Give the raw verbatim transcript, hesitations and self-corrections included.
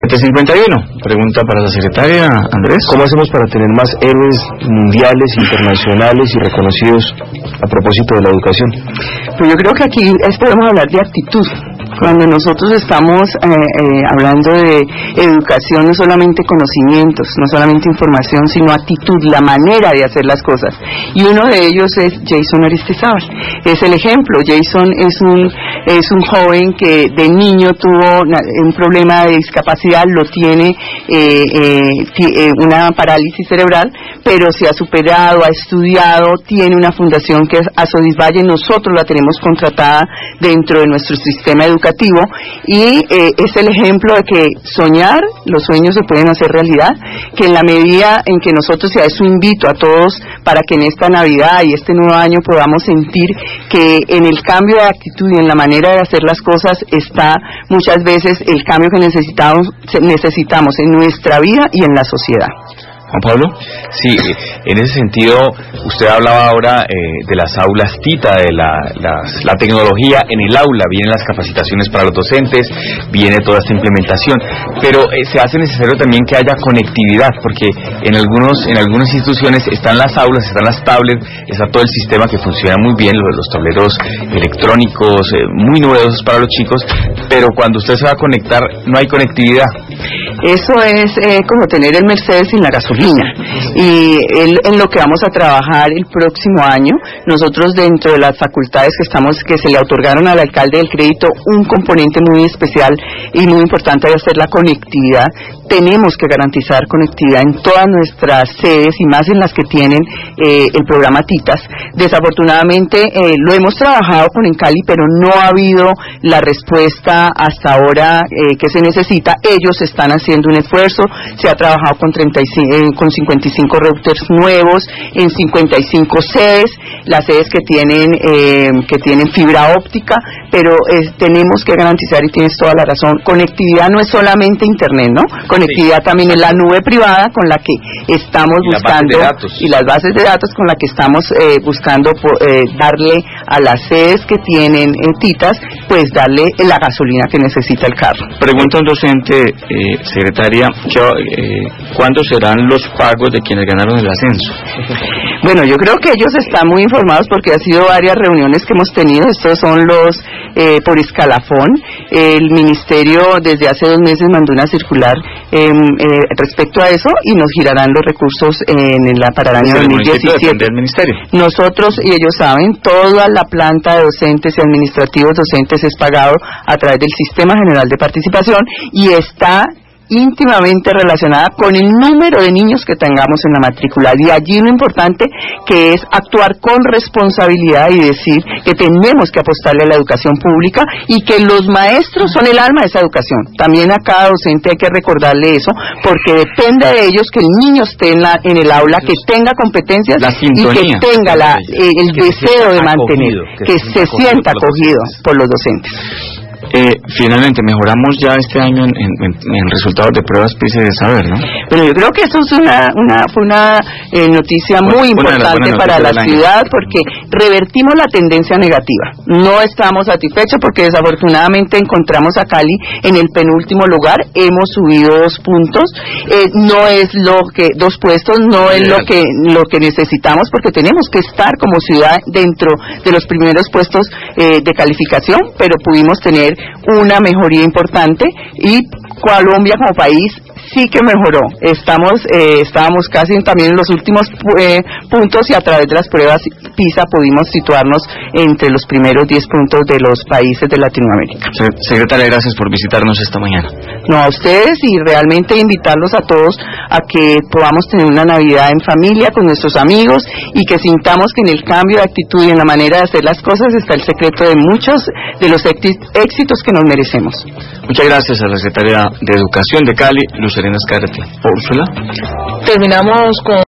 siete cincuenta y uno, pregunta para la secretaria Andrés. ¿Cómo hacemos para tener más héroes mundiales, internacionales y reconocidos a propósito de la educación? Pues yo creo que aquí es, podemos hablar de actitud. Cuando nosotros estamos eh, eh, hablando de educación, no solamente conocimientos, no solamente información, sino actitud, la manera de hacer las cosas. Y uno de ellos es Jason Aristizábal. Es el ejemplo. Jason es un es un joven que de niño tuvo una, un problema de discapacidad, lo tiene eh, eh, t- una parálisis cerebral, pero se ha superado, ha estudiado, tiene una fundación que es Asodisvalle, nosotros la tenemos contratada dentro de nuestro sistema educativo y eh, es el ejemplo de que soñar, los sueños se pueden hacer realidad, que en la medida en que nosotros, y a eso invito a todos para que en esta Navidad y este nuevo año podamos sentir que en el cambio de actitud y en la manera de hacer las cosas está muchas veces el cambio que necesitamos, necesitamos en nuestra vida y en la sociedad. Juan Pablo. Sí, en ese sentido, usted hablaba ahora eh, de las aulas TITA, de la, las, la tecnología en el aula, vienen las capacitaciones para los docentes, viene toda esta implementación, pero eh, se hace necesario también que haya conectividad, porque en algunos en algunas instituciones están las aulas, están las tablets, está todo el sistema que funciona muy bien, los, los tableros electrónicos, eh, muy novedosos para los chicos, pero cuando usted se va a conectar, no hay conectividad. Eso es eh, como tener el Mercedes sin la gasolina. Y el, en lo que vamos a trabajar el próximo año, nosotros dentro de las facultades que estamos que se le otorgaron al alcalde del crédito, un componente muy especial y muy importante de hacer la conectividad. Tenemos que garantizar conectividad en todas nuestras sedes y más en las que tienen eh, el programa TITAS. Desafortunadamente eh, lo hemos trabajado con en Cali, pero no ha habido la respuesta hasta ahora eh, que se necesita. Ellos están haciendo un esfuerzo, se ha trabajado con treinta y cinco, eh, con cincuenta y cinco routers nuevos en cincuenta y cinco sedes, las sedes que tienen eh, que tienen fibra óptica, pero eh, tenemos que garantizar, y tienes toda la razón, conectividad no es solamente internet, ¿no? Conectividad sí, también en la nube privada con la que estamos y buscando, y las bases de datos con la que estamos eh, buscando eh, darle a las sedes que tienen eh, TITAS, pues darle la gasolina que necesita el carro. Pregunta un docente, eh, secretaria, eh, ¿cuándo serán los pagos de quienes ganaron el ascenso? Bueno, yo creo que ellos están muy informados porque ha sido varias reuniones que hemos tenido. Estos son los eh, por escalafón. El ministerio desde hace dos meses mandó una circular eh, eh, respecto a eso y nos girarán los recursos en la para el año dos mil diecisiete. Del ministerio. Nosotros, y ellos saben, toda la planta de docentes y administrativos docentes es pagado a través del Sistema General de Participación y está íntimamente relacionada con el número de niños que tengamos en la matrícula, y allí lo importante que es actuar con responsabilidad y decir que tenemos que apostarle a la educación pública y que los maestros son el alma de esa educación. También a cada docente hay que recordarle eso, porque depende de ellos que el niño esté en, la, en el aula, que tenga competencias y que tenga la, eh, el que deseo de mantener, acogido, que, que se, se sienta acogido por los docentes. Eh, finalmente, mejoramos ya este año en, en, en resultados de pruebas PISA de saber, ¿no? Bueno, yo creo que eso es una una fue una eh, noticia muy bueno, importante para la ciudad, porque revertimos la tendencia negativa. No estamos satisfechos porque desafortunadamente encontramos a Cali en el penúltimo lugar. Hemos subido dos puntos. Eh, no es lo que dos puestos, no es lo que lo que necesitamos, porque tenemos que estar como ciudad dentro de los primeros puestos eh, de calificación, pero pudimos tener una mejoría importante y Colombia como país sí que mejoró. Estamos, eh, estábamos casi también en los últimos eh, puntos y a través de las pruebas PISA pudimos situarnos entre los primeros diez puntos de los países de Latinoamérica. Secretaria, gracias por visitarnos esta mañana. No, a ustedes, y realmente invitarlos a todos a que podamos tener una Navidad en familia con nuestros amigos y que sintamos que en el cambio de actitud y en la manera de hacer las cosas está el secreto de muchos de los éxitos que nos merecemos. Muchas gracias a la Secretaria de Educación de Cali, Luz Elena Escarrete. Úrsula. Terminamos con